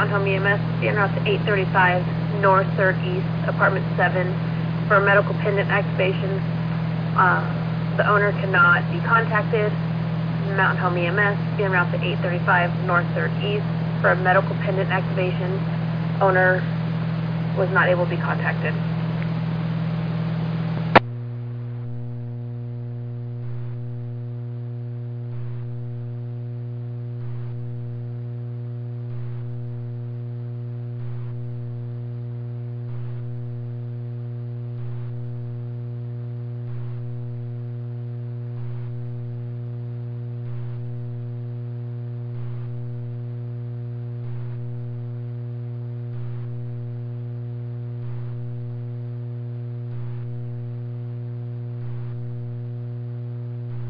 Mountain Home EMS, being route to 835 North 3rd East, Apartment 7, for a medical pendant activation. The owner cannot be contacted. Mountain Home EMS, being route to 835 North 3rd East, for a medical pendant activation. Owner was not able to be contacted.